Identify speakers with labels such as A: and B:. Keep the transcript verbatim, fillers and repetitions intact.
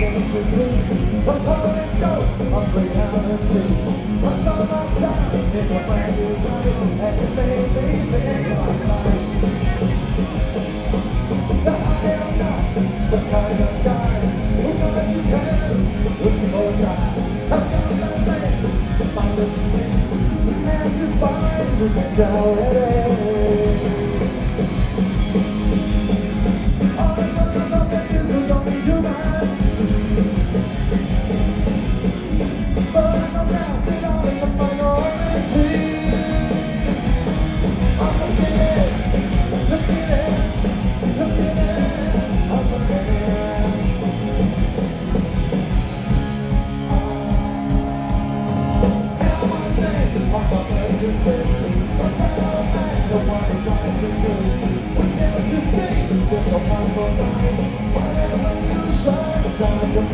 A: came to me. I'm calling ghosts of reality. I saw myself in a brand new body, and it made me think of life. That I am not the kind of guy who nods his head, looking for a guy. I've got that man, finds it to sing, and despise moving down already. Whatever you shine,